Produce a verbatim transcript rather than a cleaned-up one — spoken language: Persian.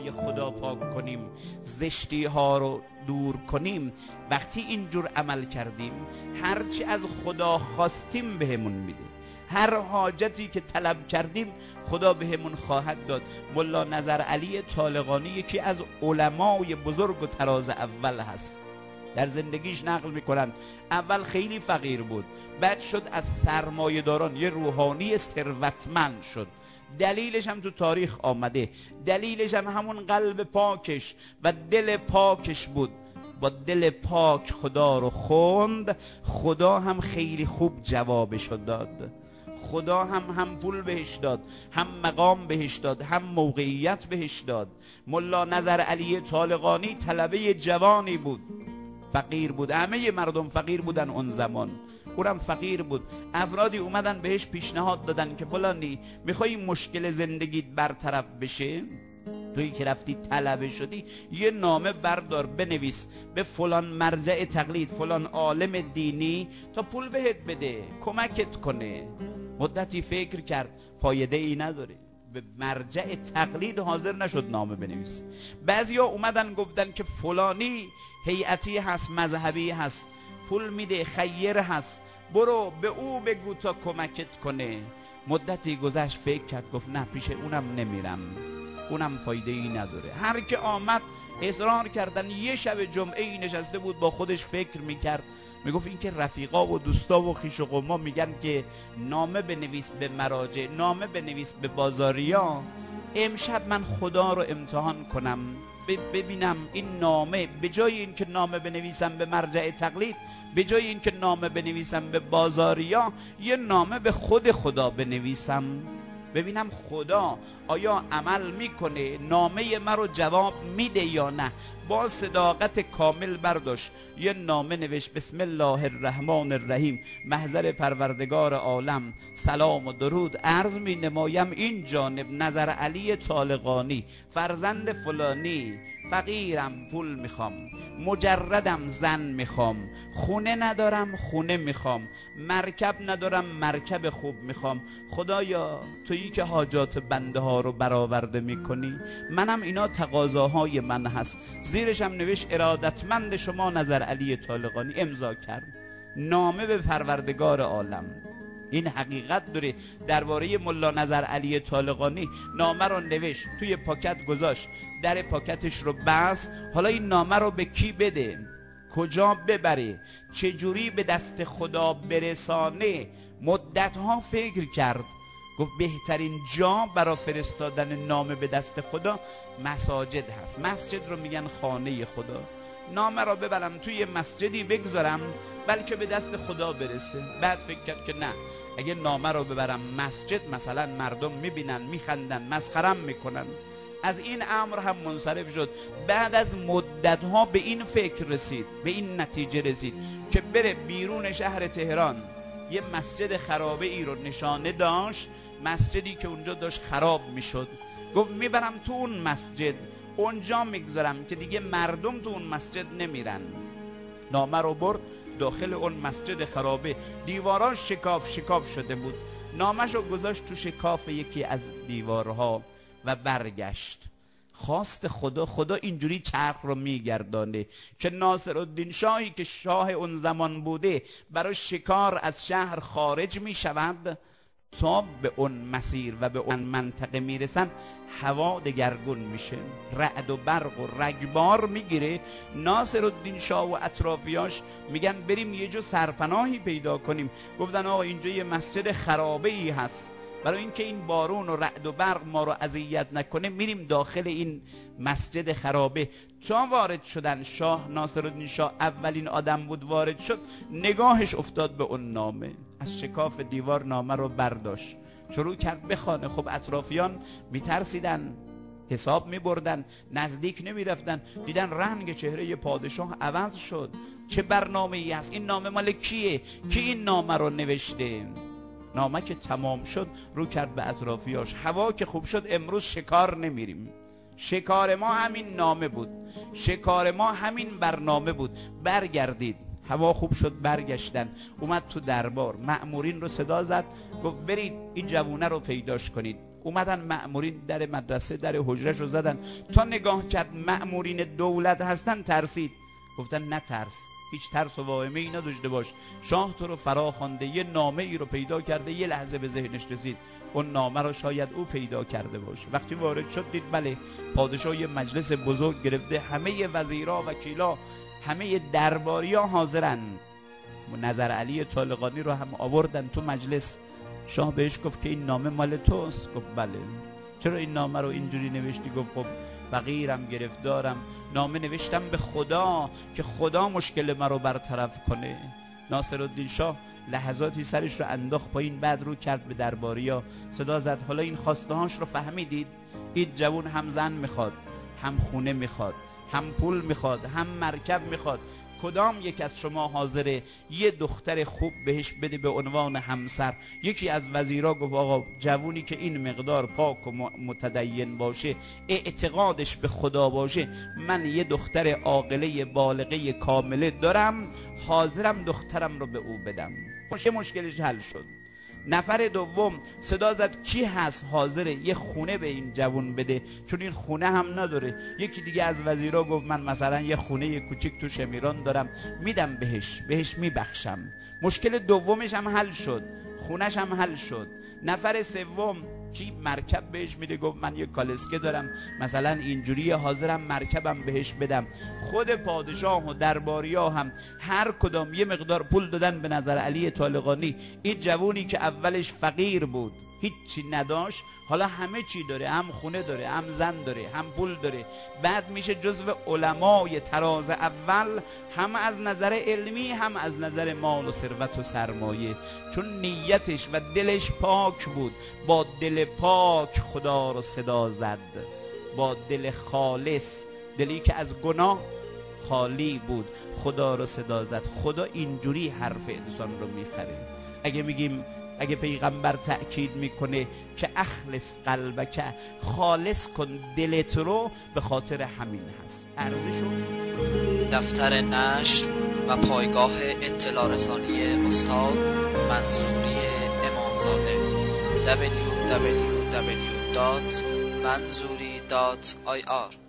برای خدا پاک کنیم، زشتی ها رو دور کنیم، وقتی اینجور عمل کردیم هرچی از خدا خواستیم بهمون میده، هر حاجتی که طلب کردیم خدا بهمون خواهد داد. ملا نظرعلی طالقانی یکی از علمای بزرگ و تراز اول هست. در زندگیش نقل میکنن اول خیلی فقیر بود، بعد شد از سرمایه داران یه روحانی ثروتمند شد. دلیلش هم تو تاریخ آمده، دلیلش هم همون قلب پاکش و دل پاکش بود. با دل پاک خدا رو خوند، خدا هم خیلی خوب جوابشو داد. خدا هم هم پول بهش داد، هم مقام بهش داد، هم موقعیت بهش داد. ملا نظرعلی طالقانی طلبه جوانی بود، فقیر بود، همه مردم فقیر بودن اون زمان، اونم فقیر بود. افرادی اومدن بهش پیشنهاد دادن که فلانی میخوای مشکل زندگیت برطرف بشه؟ تویی که رفتی طلبه شدی یه نامه بردار بنویس به فلان مرجع تقلید، فلان عالم دینی تا پول بهت بده، کمکت کنه. مدتی فکر کرد فایده ای نداره، به مرجع تقلید حاضر نشد نامه بنویس. بعضیا اومدن گفتن که فلانی هیئتی هست، مذهبی هست، پول میده، خیر هست، برو به او بگو تا کمکت کنه. مدتی گذشت فکر کرد، گفت نه پیش اونم نمیرم، اونم فایده ای نداره. هر که آمد اصرار کردن. یه شب جمعه ای نشسته بود با خودش فکر میکرد، میگفت این که رفیقا و دوستا و خیش و قوما میگن که نامه بنویس به مراجع، نامه بنویس به بازاریا، امشب من خدا رو امتحان کنم ببینم این نامه به جای این که نامه بنویسم به مرجع تقلید، به جای این که نامه بنویسم به بازاریا، یه نامه به خود خدا بنویسم ببینم خدا آیا عمل میکنه، نامه من رو جواب میده یا نه. با صداقت کامل برداشت یه نامه نوشت: بسم الله الرحمن الرحیم، محضر پروردگار عالم، سلام و درود عرض می نمایم این جانب نظرعلی طالقانی، فرزند فلانی، فقیرم، پول میخوام، مجردم، زن میخوام، خونه ندارم، خونه میخوام، مرکب ندارم، مرکب خوب میخوام. خدایا تویی که حاجات بنده ها رو برآورده میکنی، منم اینا تقاضاهای من هست. زیرش هم نوشت ارادتمند شما نظرعلی طالقانی، امضا کرد. نامه به پروردگار عالم. این حقیقت داره. درباره ملا نظرعلی طالقانی نامه رو نوشت، توی پاکت گذاشت، در پاکتش رو بست. حالا این نامه رو به کی بده، کجا ببره، چجوری به دست خدا برسانه؟ مدتها فکر کرد، گفت بهترین جا برای فرستادن نامه به دست خدا مساجد هست. مسجد رو میگن خانه خدا. نامه رو ببرم توی مسجدی بگذارم بلکه به دست خدا برسه. بعد فکر کرد که نه، اگه نامه رو ببرم مسجد مثلا مردم میبینن، میخندن، مسخرم میکنن. از این امر هم منصرف شد. بعد از مدتها به این فکر رسید، به این نتیجه رسید که بره بیرون شهر تهران. یه مسجد خرابه ای رو نشانه داشت، مسجدی که اونجا داشت خراب میشد. گفت میبرم تو اون مسجد، اونجا میگذارم که دیگه مردم تو اون مسجد نمیرن. نامه رو برد داخل اون مسجد خرابه، دیواراش شکاف شکاف شده بود. نامشو گذاشت تو شکاف یکی از دیوارها و برگشت. خواست خدا، خدا اینجوری چرخ رو میگردانه که ناصرالدین شاهی که شاه اون زمان بوده برای شکار از شهر خارج میشود، تا به اون مسیر و به اون منطقه میرسن هوا دگرگون میشه، رعد و برق و رگبار میگیره. ناصرالدین شاه و اطرافیاش میگن بریم یه جو سرپناهی پیدا کنیم. گفتن آقا اینجا یه مسجد خرابه ای هست، برای اینکه این بارون و رعد و برق ما رو اذیت نکنه میریم داخل این مسجد خرابه. تا وارد شدن، شاه ناصرالدین شاه اولین آدم بود وارد شد، نگاهش افتاد به اون نامه. از شکاف دیوار نامه رو برداشت، شروع کرد بخونه. خب اطرافیان میترسیدن، حساب میبردن، نزدیک نمیرفتن. دیدن رنگ چهره پادشاه عوض شد. چه برنامه ای هست؟ این نامه مال کیه؟ کی این نامه رو نوشته؟ نامه که تمام شد رو کرد به اطرافیاش: هوا که خوب شد امروز شکار نمیریم. شکار ما همین نامه بود، شکار ما همین برنامه بود، برگردید. هوا خوب شد، برگشتن. اومد تو دربار، مأمورین رو صدا زد، گفت برید این جوونه رو پیداش کنید. اومدن مأمورین در مدرسه در حجرش رو زدن، تا نگاه کرد مأمورین دولت هستن ترسید. گفتن نه ترس، هیچ ترس و واهمه ای نداشته باش، شاه تو رو فرا خوانده، یه نامه ای رو پیدا کرده. یه لحظه به ذهنش رسید اون نامه رو شاید او پیدا کرده باشه. وقتی وارد شد دید بله پادشاه یه مجلس بزرگ گرفته، همه وزیرا وکیلا همه درباریا حاضرن. نظر علی طالقانی رو هم آوردن تو مجلس. شاه بهش گفت که این نامه مال توست؟ گفت بله. چرا این نامه رو اینجوری نوشتی؟ گفت خب فقیرم، گرفتارم، نامه نوشتم به خدا که خدا مشکل من رو برطرف کنه. ناصرالدین شاه لحظاتی سرش رو انداخت پایین، بعد رو کرد به درباریا، صدا زد حالا این خواسته هاش رو فهمیدید؟ این جوون هم زن میخواد، هم خونه میخواد، هم پول میخواد، هم مرکب میخواد. کدام یک از شما حاضره یه دختر خوب بهش بده به عنوان همسر؟ یکی از وزیرا گفت آقا جوونی که این مقدار پاک و متدین باشه، اعتقادش به خدا باشه، من یه دختر عاقله بالغه کامله دارم، حاضرم دخترم رو به او بدم. مش مشکلش حل شد. نفر دوم صدا زد کی هست حاضره یه خونه به این جوون بده، چون این خونه هم نداره. یکی دیگه از وزیرا گفت من مثلا یه خونه یه کوچیک تو شمیران دارم، میدم بهش، بهش میبخشم. مشکل دومش هم حل شد، خونش هم حل شد. نفر سوم کی مرکب بهش میده، گفت من یه کالسکه دارم مثلا اینجوری، حاضرم مرکبم بهش بدم. خود پادشاه و درباریا هم هر کدام یه مقدار پول دادن به نظر علی طالقانی. این جوونی که اولش فقیر بود، هیچی نداشت، حالا همه چی داره، هم خونه داره، هم زن داره، هم پول داره، بعد میشه جزو علمای تراز اول، هم از نظر علمی هم از نظر مال و ثروت و سرمایه، چون نیتش و دلش پاک بود. با دل پاک خدا رو صدا زد، با دل خالص، دلی که از گناه خالی بود، خدا رو صدا زد. خدا اینجوری حرف انسان رو میخره. اگه میگیم، اگه پیغمبر تأکید میکنه که اخلص قلبک، خالص کن دلت رو، به خاطر همین هست. ارزشو دفتر نشر و پایگاه اطلاع رسانی استاد منظوری امامزاده دبلیو دبلیو دبلیو دات منظوری دات آی آر